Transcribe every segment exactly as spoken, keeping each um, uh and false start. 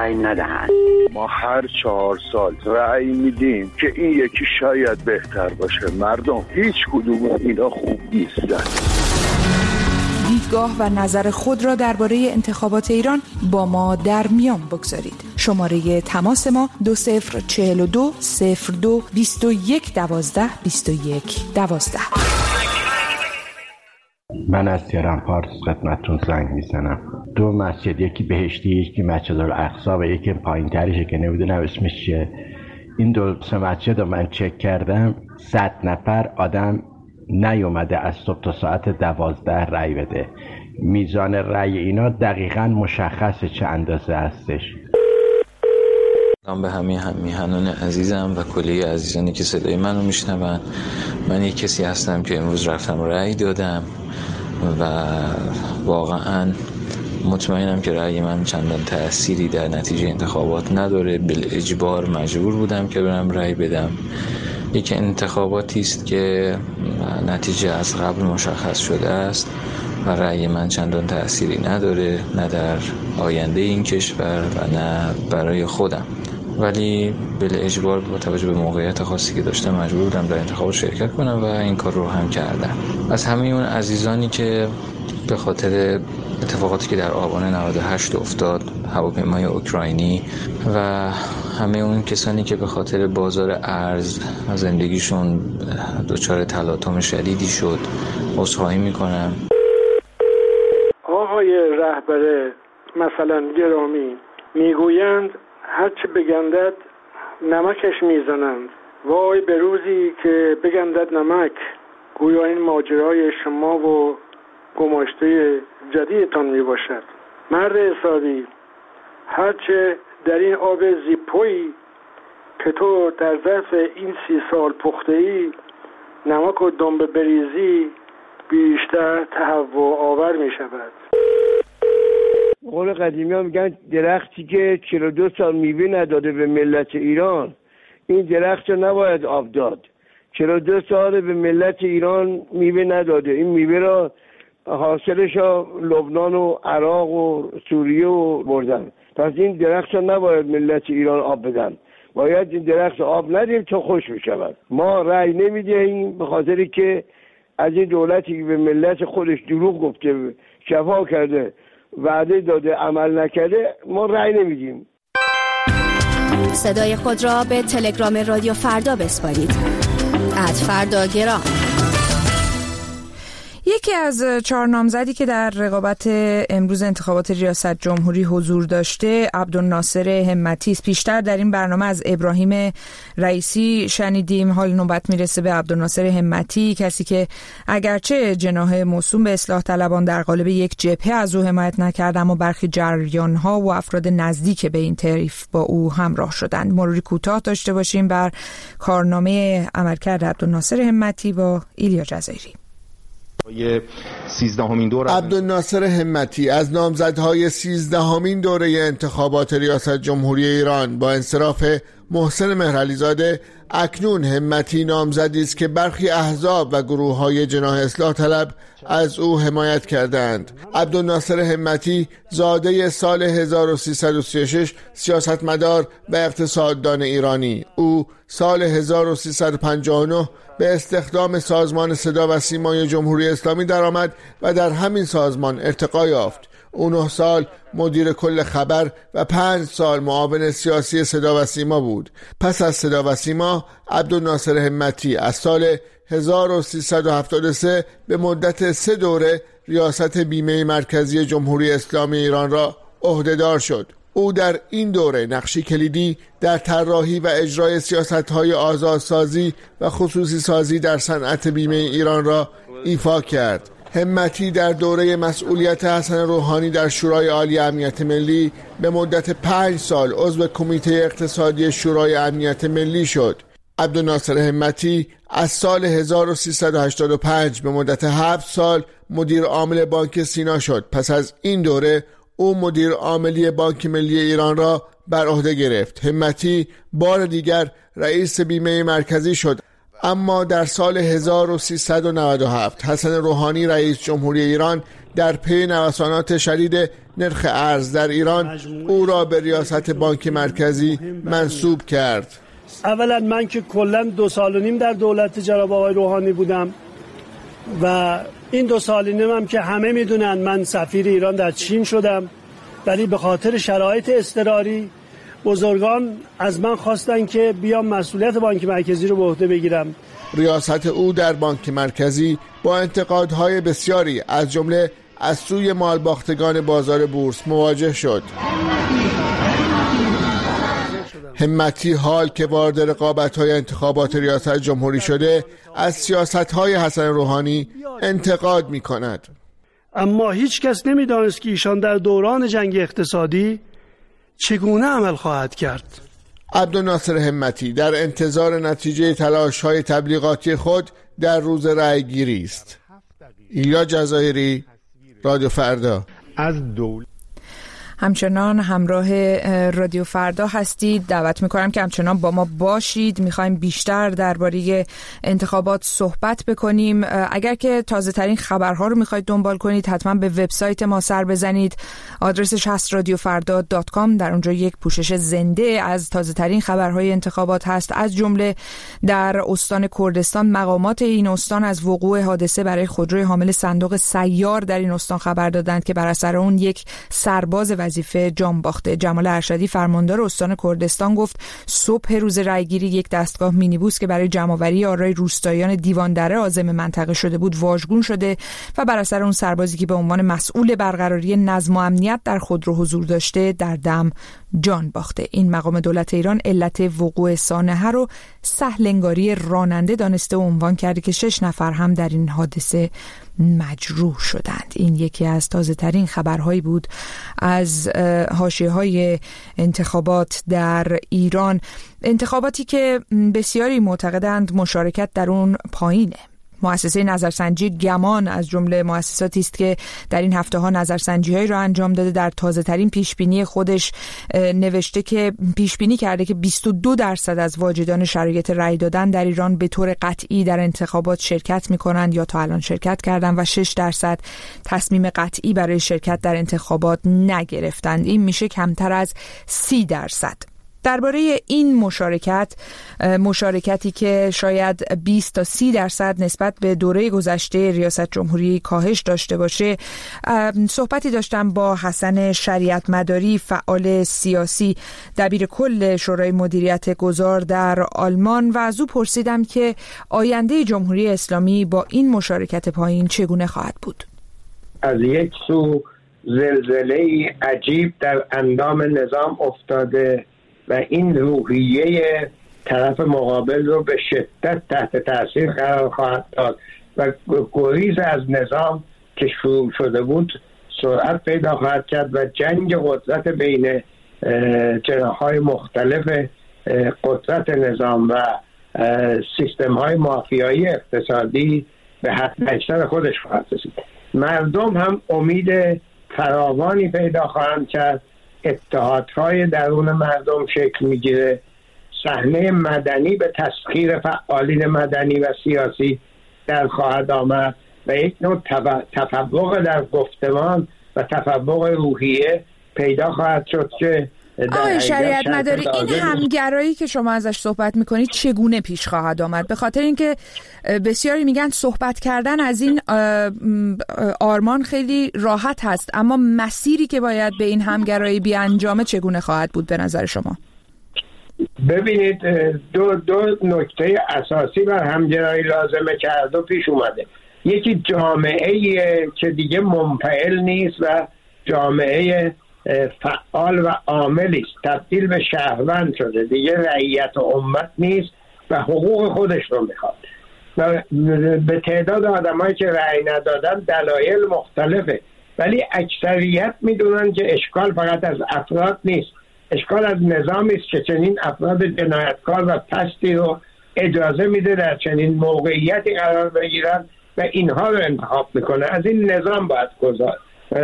رأی ندهند. ما هر چهار سال رأی میدیم که این یکی شاید بهتر باشه. مردم هیچ کدوم اینا خوب نیستن. دیدگاه و نظر خود را درباره انتخابات ایران با ما در میان بگذارید. شماره تماس ما دو صفر چهل و دو صفر دو بیست و یک دوازده بیست و یک دوازده. من از تهران پارس خدمتتون زنگ میزنم. دو مسجد، یکی بهشتی یکی مسجد الاقصی و یکی پایین ترشه که نمیدونم اسمش چیه. این دو سه مسجد رو من چک کردم، صد نفر آدم نیومده از صبح تا ساعت دوازده رأی بده. میزان رأی اینا دقیقاً مشخصه چه اندازه هستش. من به همه همیهنان عزیزم و کلیه عزیزانی که صدای منو میشنون، من یک کسی هستم که امروز رفتم رأی دادم و واقعاً مطمئنم که رأی من چندان تأثیری در نتیجه انتخابات نداره. بالاجبار مجبور بودم که برم رأی بدم. یک انتخاباتی است که نتیجه از قبل مشخص شده است و رأی من چندان تأثیری نداره، نه در آینده این کشور و نه برای خودم، ولی بالاجبار با توجه به موقعیت خاصی که داشتم مجبور بودم در انتخابات شرکت کنم و این کار رو هم کردم. از همه اون عزیزانی که به خاطر اتفاقاتی که در آبان نود و هشت افتاد، هواپیمای اوکراینی و همه اون کسانی که به خاطر بازار ارز زندگیشون دچار تلاطم شدیدی شد، عذرخواهی میکنم. آقای رهبر مثلا گرامی میگویند هرچه بگندد نمکش میزنند. وای به روزی که بگندد نمک. گویا این ماجرای شما و گماشته جدیدتان می باشد. مرد حسابی، هرچه در این آب زیپویی که تو در ظرف این سی سال پخته ای نمک و دنبه بریزی، بیشتر تهوع آور می شود. قول قدیمی ها میگن درختی که چهل و دو سال میوه نداده به ملت ایران، این درخت رو نباید آب داد. چهل و دو سال به ملت ایران میوه نداده. این میوه را حاصلش ها لبنان و عراق و سوریه و بردن. پس این درخت را نباید ملت ایران آب بدن. باید این درخت آب ندیم تا خوش بشود. ما رأی نمیدهیم به خاطری که از این دولتی که به ملت خودش دروغ گفته، شفا کرده، وعده داده، عمل نکرده، ما رأی نمیدیم. صدای خود را به تلگرام رادیو فردا بسپارید. ات فردا گرام. یکی از چهار نامزدی که در رقابت امروز انتخابات ریاست جمهوری حضور داشته عبدالناصر همتی است. پیشتر در این برنامه از ابراهیم رئیسی شنیدیم، حال نوبت میرسه به عبدالناصر همتی، کسی که اگرچه جناح موسوم به اصلاح طلبان در قالب یک جبهه از او حمایت نکرد، اما برخی جریان‌ها و افراد نزدیک به این طیف با او همراه شدند. مروری کوتاه داشته باشیم بر کارنامه عملکرد عبدالناصر همتی با ایلیا جزایری. سیزدهمین دوره عبدالناصر همتی از نامزدهای سیزدهمین دوره انتخابات ریاست جمهوری ایران با انصراف محسن مهرعلیزاده اکنون همتی نامزدی است که برخی احزاب و گروه‌های جناح اصلاح طلب از او حمایت کردند. عبدالناصر همتی زاده سال هزار و سیصد و سی و شش، سیاستمدار و اقتصاددان ایرانی. او سال هزار و سیصد و پنجاه و نه به استخدام سازمان صدا و سیمای جمهوری اسلامی درآمد و در همین سازمان ارتقا یافت. او نه سال مدیر کل خبر و پنج سال معاون سیاسی صدا و سیما بود. پس از صدا و سیما، عبدالناصر همتی از سال هزار و سیصد و هفتاد و سه به مدت سه دوره ریاست بیمه مرکزی جمهوری اسلامی ایران را عهدهدار شد. او در این دوره نقشی کلیدی در طراحی و اجرای سیاست‌های آزادسازی و خصوصی سازی در صنعت بیمه ایران را ایفا کرد. همتی در دوره مسئولیت حسن روحانی در شورای عالی امنیت ملی به مدت پنج سال عضو کمیته اقتصادی شورای امنیت ملی شد. عبدالناصر همتی از سال هزار و سیصد و هشتاد و پنج به مدت هفت سال مدیر عامل بانک سینا شد. پس از این دوره او مدیر عاملی بانک ملی ایران را بر عهده گرفت. همتی بار دیگر رئیس بیمه مرکزی شد. اما در سال هزار و سیصد و نود و هفت حسن روحانی رئیس جمهوری ایران در پی نوسانات شدید نرخ ارز در ایران او را به ریاست بانک مرکزی منصوب کرد. اولا من که کلا دو سال و نیم در دولت جناب آقای روحانی بودم و این دو سال و نیم هم که همه میدونن من سفیر ایران در چین شدم، ولی به خاطر شرایط اضطراری بزرگان از من خواستن که بیام مسئولیت بانک مرکزی رو به عهده بگیرم. ریاست او در بانک مرکزی با انتقادهای بسیاری از جمله از سوی مالباختگان بازار بورس مواجه شد. همتی حال که وارد رقابت‌های انتخابات ریاست جمهوری شده از سیاست‌های حسن روحانی انتقاد می‌کند. اما هیچ کس نمی‌دانست که ایشان در دوران جنگ اقتصادی چگونه عمل خواهد کرد. عبدالناصر همتی در انتظار نتیجه تلاش‌های تبلیغاتی خود در روز رأی‌گیری است. ایلیا جزایری، رادیو فردا. از دولت همچنان همراه رادیو فردا هستید. دعوت میکنم که همچنان با ما باشید. میخوایم بیشتر درباره انتخابات صحبت بکنیم. اگر که تازه ترین خبرها رو میخواید دنبال کنید حتما به وبسایت ما سر بزنید. آدرسش هست رادیو فردا دات کام. در اونجا یک پوشش زنده از تازه ترین خبرهای انتخابات هست، از جمله در استان کردستان مقامات این استان از وقوع حادثه برای خودروی حامل صندوق سیار در این استان خبر دادند که بر اثر اون یک سرباز وظیفه جان باخته. جمال ارشدی فرماندار استان کردستان گفت صبح روز رأیگیری یک دستگاه مینیبوس که برای جمع‌آوری آرای روستاییان دیواندره عازم منطقه شده بود واژگون شده و بر اثر اون سربازی که به عنوان مسئول برقراری نظم و امنیت در خودرو حضور داشته در دم جان باخته. این مقام دولت ایران علت وقوع سانحه رو سهلنگاری راننده دانسته و عنوان کرده که شش نفر هم در این حادثه مجروح شدند. این یکی از تازه ترین خبرهایی بود از حاشیه‌های انتخابات در ایران، انتخاباتی که بسیاری معتقدند مشارکت در اون پایینه. مؤسسه نظرسنجی گمان از جمله مؤسساتی است که در این هفته‌ها نظرسنجی‌هایی را انجام داده. در تازه‌ترین پیشبینی خودش نوشته که پیشبینی کرده که بیست و دو درصد از واجدان شرایط رأی دادن در ایران به طور قطعی در انتخابات شرکت می‌کنند یا تا الان شرکت کردند و شش درصد تصمیم قطعی برای شرکت در انتخابات نگرفتند. این میشه کمتر از سی درصد. درباره این مشارکت، مشارکتی که شاید بیست تا سی درصد نسبت به دوره گذشته ریاست جمهوری کاهش داشته باشه، صحبتی داشتم با حسن شریعت مداری، فعال سیاسی، دبیر کل شورای مدیریت گذار در آلمان، و از او پرسیدم که آینده جمهوری اسلامی با این مشارکت پایین چگونه خواهد بود. از یک سو زلزله عجیب در اندام نظام افتاده و این روحیه طرف مقابل رو به شدت تحت تاثیر قرار خواهد داد و گریز از نظام که شروع شده بود سرعت پیدا خواهد کرد و جنگ قدرت بین جناح‌های مختلف قدرت نظام و سیستم‌های مافیایی اقتصادی به حد اکثر خودش خواهد رسید. مردم هم امید فراوانی پیدا خواهند کرد، اتحادهای درون مردم شکل میگیره، صحنه مدنی به تسخیر فعالین مدنی و سیاسی در خواهد آمد و یک نوع تفوق در گفتمان و تفوق روحیه پیدا خواهد شد که آقای شریعت مداری این همگرایی که شما ازش صحبت میکنید چگونه پیش خواهد آمد؟ به خاطر اینکه بسیاری میگن صحبت کردن از این آرمان خیلی راحت هست، اما مسیری که باید به این همگرایی بیانجامه چگونه خواهد بود به نظر شما؟ ببینید، دو دو نکته اساسی بر همگرایی لازمه کرد و پیش اومده. یکی جامعه که دیگه منفعل نیست و جامعه فعال و عاملی است، تبدیل به شهروند شده، دیگه رعیت و امت نیست و حقوق خودش رو میخواد و به تعداد آدمایی که رأی ندادن دلایل مختلفه، ولی اکثریت میدونن که اشکال فقط از افراد نیست، اشکال از نظامی است که چنین افراد جنایتکار و پستی رو اجازه میده در چنین موقعیتی قرار بگیرن و اینها رو انتخاب میکنه. از این نظام باید گذار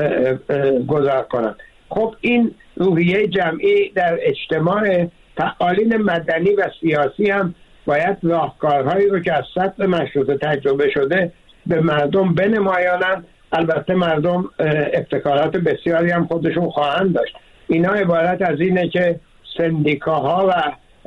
گذار کنن. خب این روحیه جمعی در اجتماع فعالین مدنی و سیاسی هم باید راهکارهایی رو که از سطح مشروطه تجربه شده به مردم بنمایانند البته مردم ابتکارات بسیاری هم خودشون خواهند داشت. اینا عبارت از اینه که سندیکاها و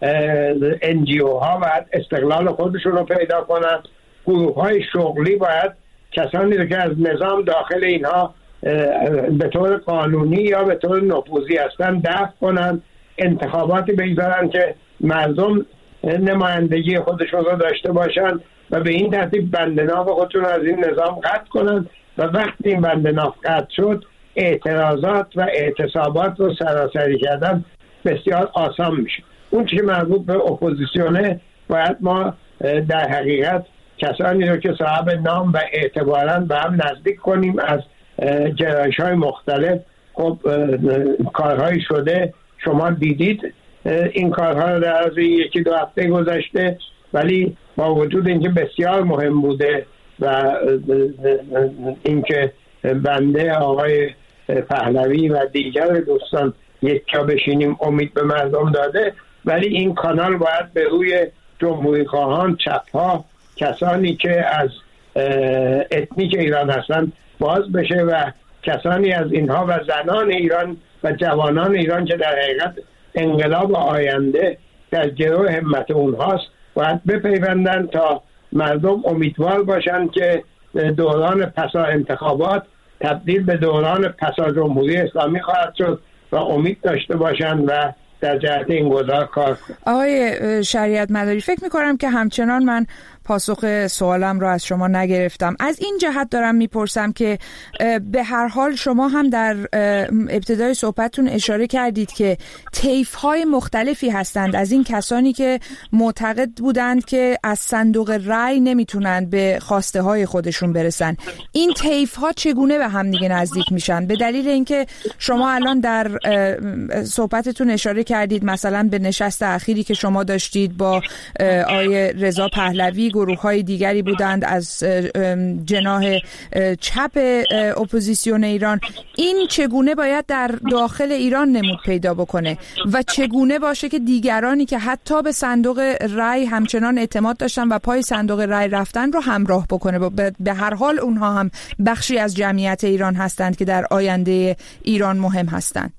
انجیو ها باید استقلال خودشون رو پیدا کنند. گروه های شغلی باید کسانی رو که از نظام داخل اینها به طور قانونی یا به طور نفوذی هستن دفع کنند. انتخاباتی بگذارن که مردم نمایندگی خودشون رو داشته باشند و به این ترتیب بندناف خودشون از این نظام قطع کنند و وقتی این بندناف قطع شد اعتراضات و اعتصابات رو سراسری کردن بسیار آسان میشه. اون چیزی مربوط به اپوزیسیونه باید ما در حقیقت کسانی رو که صاحب نام و اعتبارن به هم نزدیک کنیم از جرایش های مختلف. خب کارهایی شده، شما دیدید این کارها رو در از یکی دو هفته گذشته، ولی با وجود اینکه بسیار مهم بوده و اینکه بنده آقای پهلوی و دیگر دوستان یک جا بشینیم امید به مردم داده، ولی این کانال باید به روی جمهوری خواهان، چپ‌ها، کسانی که از اتنیک ایران هستن باز بشه و کسانی از اینها و زنان ایران و جوانان ایران که در حقیقت انقلاب آینده در گروه همت اونهاست باید بپیوندن تا مردم امیدوار باشن که دوران پسا انتخابات تبدیل به دوران پسا جمهوری اسلامی خواهد شد و امید داشته باشن و در جهت این گذار کار کنن. آقای شریعت مداری، فکر میکنم که همچنان من پاسخ سوالم رو از شما نگرفتم. از این جهت دارم میپرسم که به هر حال شما هم در ابتدای صحبتتون اشاره کردید که طیف‌های مختلفی هستند از این کسانی که معتقد بودند که از صندوق رای نمیتونند به خواسته های خودشون برسن. این طیف‌ها چگونه به هم دیگه نزدیک میشن؟ به دلیل اینکه شما الان در صحبتتون اشاره کردید مثلا به نشست اخیری که شما داشتید با آقای رضا پهلوی، گروه‌های دیگری بودند از جناح چپ اپوزیسیون ایران. این چگونه باید در داخل ایران نمود پیدا بکنه و چگونه باشه که دیگرانی که حتی به صندوق رای همچنان اعتماد داشتن و پای صندوق رای رفتن رو همراه بکنه؟ به هر حال اونها هم بخشی از جمعیت ایران هستند که در آینده ایران مهم هستند.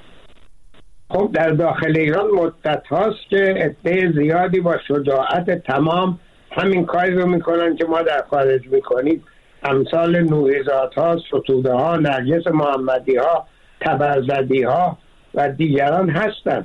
خب در داخل ایران مدت هاست که عده زیادی با شجاعت تمام همین کاری رو میکنن که ما در خارج میکنیم. امثال نوریزاد ها، ستوده ها، نرگس محمدی ها، تبرزدی ها و دیگران هستند.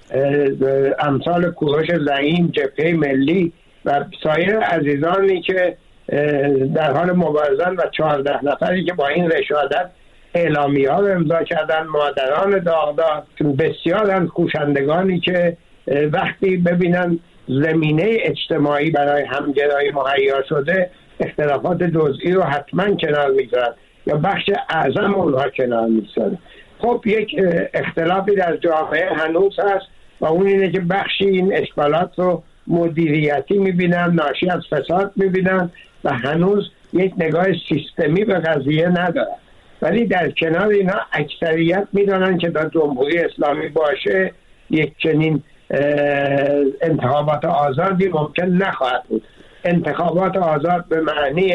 امثال کوروش زعیم، جبهه ملی و سایر عزیزانی که در حال مبارزن و چهارده نفری که با این رشادت اعلامی ها رو امضا کردن، مادران داغدار، بسیار از کوشندگانی که وقتی ببینن زمینه اجتماعی برای همگرایی مهیا شده اختلافات جزئی رو حتما کنار میذارن یا بخش اعظم اونها کنار میذارن. خب یک اختلافی در جامعه هنوز هست و اون اینه که بخشی این اشکالات رو مدیریتی میبینن، ناشی از فساد میبینن و هنوز یک نگاه سیستمی به قضیه ندارن. ولی در کنار اینا اکثریت میدونن که در جمهوری اسلامی باشه یک چنین انتخابات آزادی ممکن نخواهد بود. انتخابات آزاد به معنی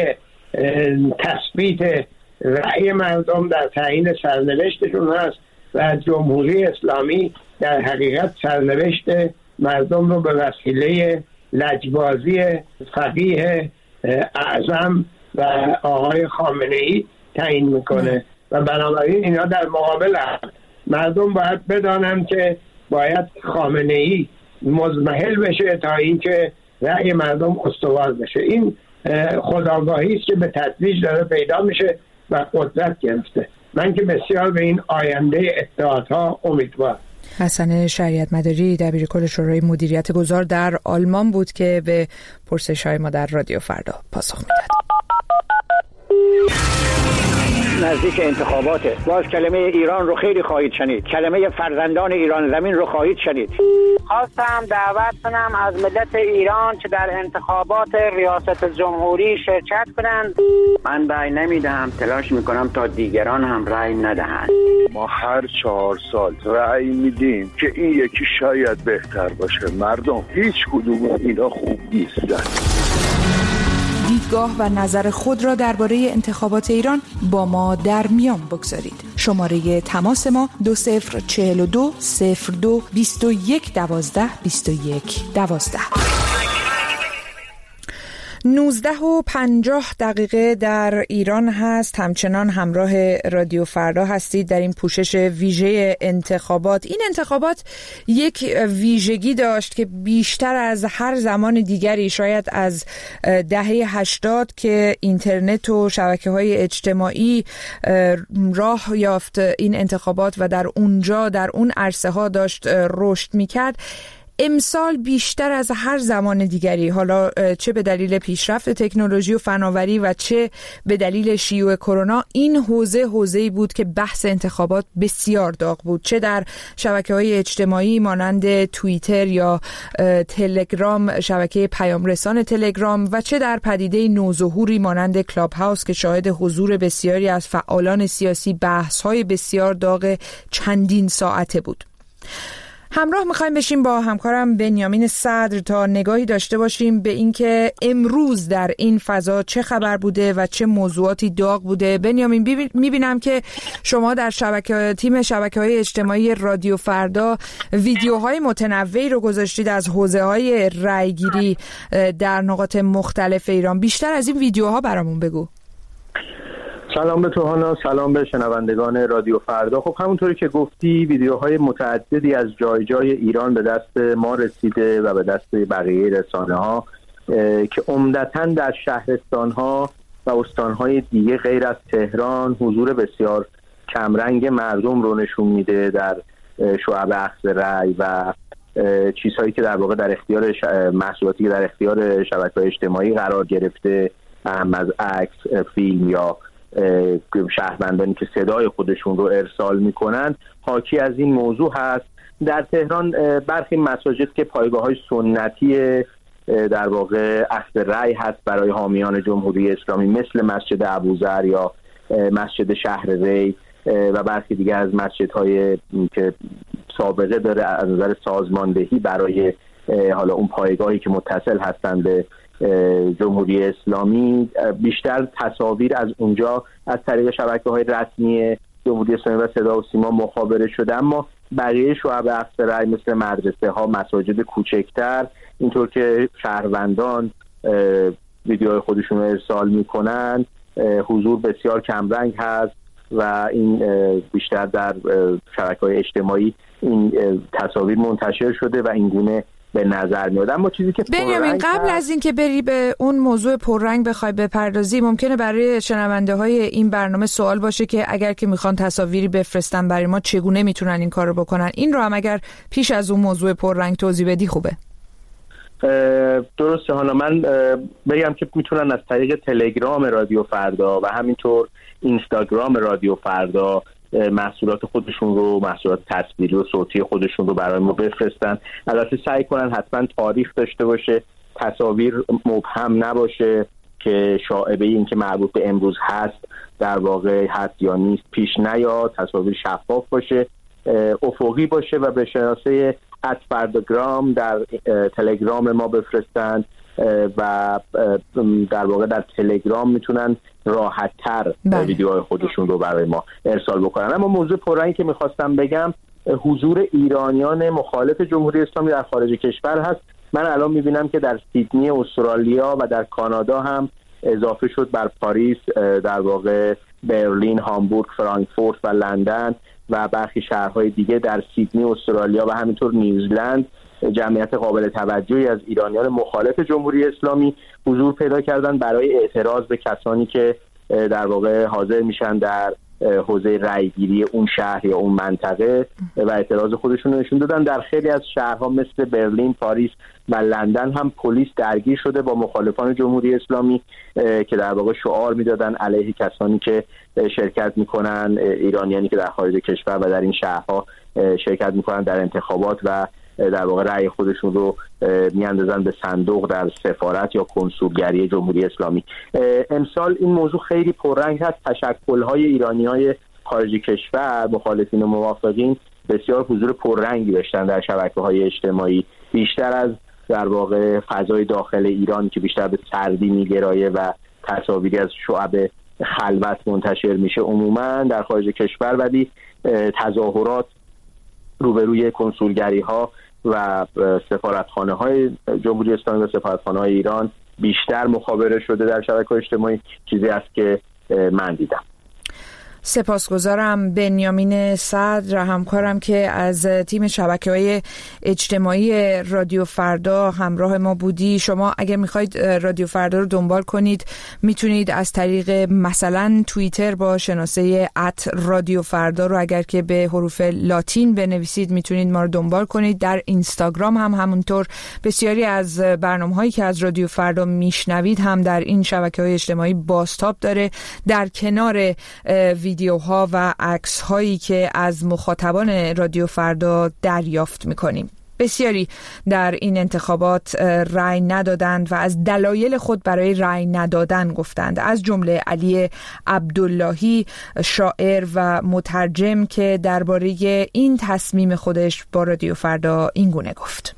تثبیت رأی مردم در تعیین سرنوشتشون هست و جمهوری اسلامی در حقیقت سرنوشت مردم رو به وسیله لجبازی فقیه اعظم و آقای خامنه‌ای تعیین میکنه و بنابراین اینا در مقابل هست. مردم باید بدانن که باید خامنه‌ای مضمحل بشه تا اینکه رأی مردم استوار بشه. این خودآگاهی است که به تدریج داره پیدا میشه و قدرت گرفته. من که بسیار به این آینده اتحادها امیدوارم. حسن شریعت مداری دبیرکل شورای مدیریت گذار در آلمان بود که به پرسش‌های ما در رادیو فردا پاسخ میداد. نزدیک انتخاباته. باز کلمه ایران رو خیلی خواهید شنید. کلمه فرزندان ایران زمین رو خواهید شنید. خواستم دعوت کنم از ملت ایران که در انتخابات ریاست جمهوری شرکت کنند. من رأی نمیدهم، تلاش میکنم تا دیگران هم رأی ندهند. ما هر چهار سال رأی میدیم که این یکی شاید بهتر باشه. مردم هیچ کدوم اینا خوب نیستن. دیدگاه و نظر خود را درباره انتخابات ایران با ما در میان بگذارید. شماره تماس ما دو صفر چهل و دو صفر دو بیست و یک دوازده بیست و یک دوازده. نوزده و پنجاه دقیقه در ایران هست. همچنان همراه رادیو فردا هستید در این پوشش ویژه انتخابات. این انتخابات یک ویژگی داشت که بیشتر از هر زمان دیگری، شاید از دهه هشتاد که اینترنت و شبکه‌های اجتماعی راه یافت این انتخابات و در اونجا در اون عرصه ها داشت رشد می‌کرد، امسال بیشتر از هر زمان دیگری، حالا چه به دلیل پیشرفت تکنولوژی و فناوری و چه به دلیل شیوع کرونا، این حوزه حوزه‌ای بود که بحث انتخابات بسیار داغ بود، چه در شبکه‌های اجتماعی مانند توییتر یا تلگرام، شبکه پیام رسان تلگرام، و چه در پدیده نوظهوری مانند کلاب هاوس که شاهد حضور بسیاری از فعالان سیاسی بحث‌های بسیار داغ چندین ساعته بود. همراه میخوایم بشیم با همکارم بنیامین صدر تا نگاهی داشته باشیم به اینکه امروز در این فضا چه خبر بوده و چه موضوعاتی داغ بوده. بنیامین، میبینم که شما در شبکه تیم شبکه‌های اجتماعی رادیو فردا ویدیوهای متنوعی رو گذاشتید از حوزه‌های رأیگیری در نقاط مختلف ایران. بیشتر از این ویدیوها برامون بگو. سلام به توهانا، سلام به شنوندگان رادیو فردا. خب همونطوری که گفتی ویدیوهای متعددی از جای جای ایران به دست ما رسیده و به دست بقیه رسانه ها که عمدتاً در شهرستان ها و استان های دیگه غیر از تهران حضور بسیار کمرنگ مردم رو نشون میده در شعب اخذ رأی و چیزهایی که در واقع در اختیار ش... محصولاتی که در اختیار شبکه‌های اجتماعی قرار گرفته، اهم از عکس، فیلم یا شهروندانی که صدای خودشون رو ارسال میکنن، حاکی از این موضوع هست. در تهران برخی مساجد که پایگاه‌های سنتی در واقع اخذ رأی هست برای حامیان جمهوری اسلامی، مثل مسجد ابوذر یا مسجد شهر ری و برخی دیگه از مسجدهای که سابقه داره از نظر سازماندهی برای حالا اون پایگاهی که متصل هستند به جمهوری اسلامی، بیشتر تصاویر از اونجا از طریق شبکه‌های رسمی جمهوری اسلامی و صدا و سیما مخابره شده. اما بقیه شعب اخذ رأی مثل مدرسه ها، مساجد کوچکتر، اینطور که شهروندان ویدیوهای خودشون رو ارسال میکنن، حضور بسیار کمرنگ هست و این بیشتر در شبکه‌های اجتماعی این تصاویر منتشر شده و این گونه به نظر میاد. اما چیزی که بنیامین، قبل از این که بری به اون موضوع پررنگ بخوای بپردازی، ممکنه برای شنونده های این برنامه سوال باشه که اگر که میخوان تصاویری بفرستن برای ما چگونه میتونن این کارو بکنن؟ این رو هم اگر پیش از اون موضوع پررنگ توضیح بدی خوبه. درسته. حالا من بگم که میتونن از طریق تلگرام رادیو فردا و همینطور اینستاگرام رادیو فردا محصولات خودشون رو، محصولات تصویری و صوتی خودشون رو برای ما بفرستن. البته سعی کنن حتما تاریخ داشته باشه، تصاویر مبهم نباشه که شائبه این که مربوط به امروز هست در واقع هست یا نیست پیش نیاد، تصاویر شفاف باشه، افقی باشه و به شناسه ات فرداگرام در تلگرام ما بفرستن و در واقع در تلگرام میتونن راحت تر ویدیوهای خودشون رو برای ما ارسال بکنن. اما موضوع پررنگی که میخواستم بگم حضور ایرانیان مخالف جمهوری اسلامی در خارج کشور هست. من الان میبینم که در سیدنی استرالیا و در کانادا هم اضافه شد بر پاریس، در واقع برلین، هامبورگ، فرانکفورت و لندن و برخی شهرهای دیگه در سیدنی استرالیا و همینطور نیوزلند جمعیت قابل توجهی از ایرانیان مخالف جمهوری اسلامی حضور پیدا کردن برای اعتراض به کسانی که در واقع حاضر میشن در حوزه رأیگیری اون شهر یا اون منطقه و اعتراض خودشون رو نشون دادن. در خیلی از شهرها مثل برلین، پاریس و لندن هم پلیس درگیر شده با مخالفان جمهوری اسلامی که در واقع شعار میدادن علیه کسانی که شرکت میکنن، ایرانیانی که در خارج کشور و در این شهرها شرکت میکنن در انتخابات و در واقع رأی خودشون رو میاندازن به صندوق در سفارت یا کنسولگری جمهوری اسلامی. امسال این موضوع خیلی پررنگ هست. تشکل‌های ایرانی‌های خارج کشور، مخالفین و موافقین، بسیار حضور پررنگی داشتن در شبکه‌های اجتماعی، بیشتر از در واقع فضای داخل ایران که بیشتر به سردی میگرایه و تصاویری از شعب خلوت منتشر میشه عموما در خارج کشور، ولی تظاهرات روبروی کنسولگری ها و سفارتخانه های جمهوری اسلامی و سفارتخانه های ایران بیشتر مخابره شده در شبکه‌های اجتماعی، چیزی است که من دیدم. سپاسگزارم. بنیامین صدر همکارم که از تیم شبکه‌های اجتماعی رادیو فردا همراه ما بودی. شما اگر میخواید رادیو فردا رو دنبال کنید میتونید از طریق مثلا توییتر با شناسه ات رادیو فردا رو اگر که به حروف لاتین بنویسید میتونید ما رو دنبال کنید. در اینستاگرام هم همونطور. بسیاری از برنامه‌هایی که از رادیو فردا میشنوید هم در این شبکه‌های اجتماعی بازتاب داره، در کنار ویدیوها و عکس هایی که از مخاطبان رادیو فردا دریافت میکنیم. بسیاری در این انتخابات رأی ندادند و از دلایل خود برای رأی ندادن گفتند، از جمله علی عبداللهی، شاعر و مترجم، که درباره این تصمیم خودش با رادیو فردا این گونه گفت: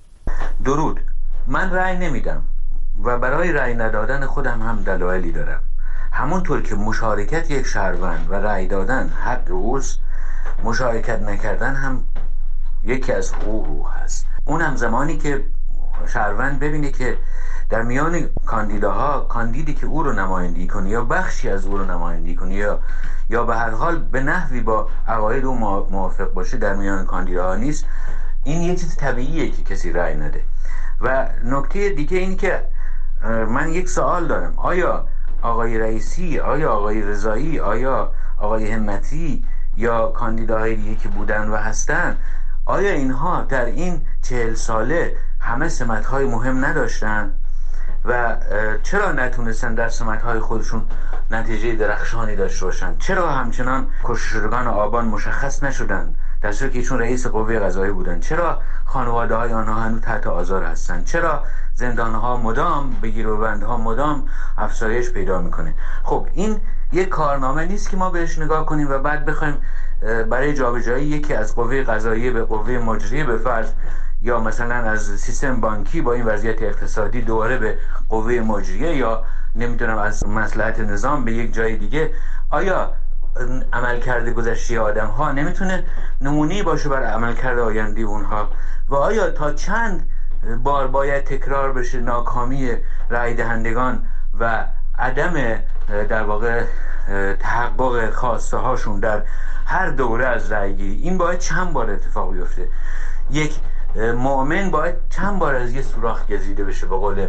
درود، من رأی نمیدم و برای رأی ندادن خودم هم دلایلی دارم. همونطور که مشارکت یک شهروند و رأی دادن حق اوست، مشارکت نکردن هم یکی از حقوق او هست. اون هم زمانی که شهروند ببینه که در میان کاندیداها کاندیدی که او رو نمایندگی کنه یا بخشی از او رو نمایندگی کنه یا یا به هر حال به نحوی با عقاید او موافق باشه در میان کاندیداها نیست، این یه چیز طبیعیه که کسی رأی نده. و نکته دیگه این که من یک سوال دارم: آیا آقای رئیسی، آیا آقای رضایی، آیا آقای همتی یا کاندیداهای دیگه که بودن و هستن، آیا اینها در این چهل ساله همه سمت‌های مهم نداشتن و چرا نتونستن در سمت‌های خودشون نتیجه درخشانی داشته باشن؟ چرا همچنان کشتشدگان آبان مشخص نشدن در صورتی که ایشون رئیس قوه قضاییه بودن؟ چرا خانواده‌های آنها هنوز تحت آزار هستن؟ چرا زندان‌ها مدام به گیروبندها مدام افزایش پیدا میکنه؟ خب این یک کارنامه نیست که ما بهش نگاه کنیم و بعد بخوایم برای جابجایی یکی از قوه قضاییه به قوه مجریه به فرض، یا مثلا از سیستم بانکی با این وضعیت اقتصادی دوباره به قوه مجریه، یا نمیدونم از مصلحت نظام به یک جای دیگه. آیا عملکرد گذشته آدم ها نمیتونه نمونه‌ای باشه بر عملکرد آینده اونها؟ و آیا تا چند بار باید تکرار بشه ناکامی رای دهندگان و عدم در واقع تحقق خواسته هاشون در هر دوره از رای گیری؟ این باید چند بار اتفاق بیفته؟ یک مؤمن باید چند بار از یه سوراخ گزیده بشه به قول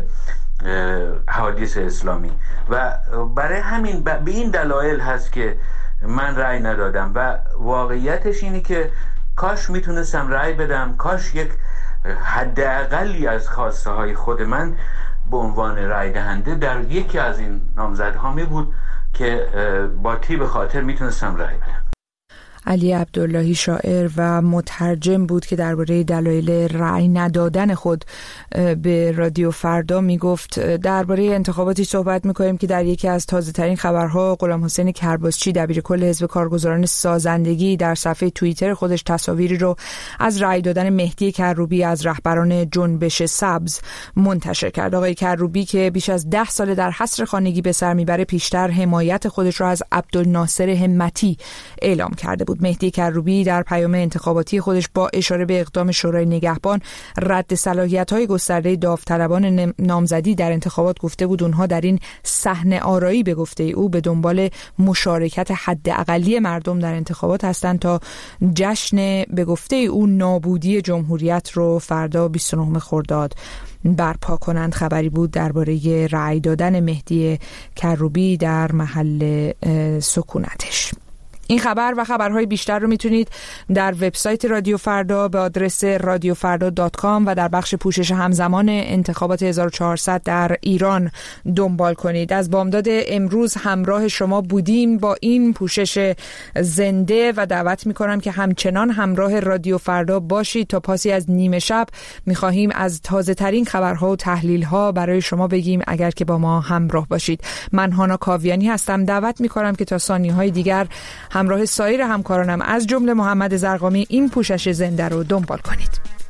حدیث اسلامی؟ و برای همین به این دلایل هست که من رأی ندادم و واقعیتش اینه که کاش میتونستم رأی بدم، کاش یک حداقلی از خواسته های خود من به عنوان رأی دهنده در یکی از این نامزدها می بود که با طیب خاطر میتونستم رأی بدم. علی عبداللهی شاعر و مترجم بود که درباره دلایل رأی ندادن خود به رادیو فردا میگفت. درباره انتخاباتی صحبت میکنیم که در یکی از تازه ترین خبرها غلام حسین کرباسچی دبیر کل حزب کارگزاران سازندگی در صفحه توییتر خودش تصاویری رو از رأی دادن مهدی کروبی از رهبران جنبش سبز منتشر کرد. آقای کروبی که بیش از ده سال در حصر خانگی به سر میبره پیشتر حمایت خودش را از عبدالناصر همتی اعلام کرده بود. مهدی کروبی در پیام انتخاباتی خودش با اشاره به اقدام شورای نگهبان رد صلاحیت‌های گسترده داوطلبان نامزدی در انتخابات گفته بود اونها در این صحنه آرایی به گفته او به دنبال مشارکت حداقلی مردم در انتخابات هستند تا جشن به گفته او نابودی جمهوریت رو فردا بیست و نهم خرداد برپا کنند. خبری بود درباره رأی دادن مهدی کروبی در محل سکونتش. این خبر و خبرهای بیشتر رو میتونید در وبسایت رادیو فردا به آدرس رادیو فردا دات کام و در بخش پوشش همزمان انتخابات هزار و چهارصد در ایران دنبال کنید. از بامداد امروز همراه شما بودیم با این پوشش زنده و دعوت میکنم که همچنان همراه رادیو فردا باشید. تا پاسی از نیمه شب میخواهیم از تازه ترین خبرها و تحلیل ها برای شما بگیم، اگر که با ما همراه باشید. من هانا کاویانی هستم. دعوت میکنم که تا ثانیه های دیگر همراه سایر همکارانم از جمله محمد زرقامی این پوشش زنده رو دنبال کنید.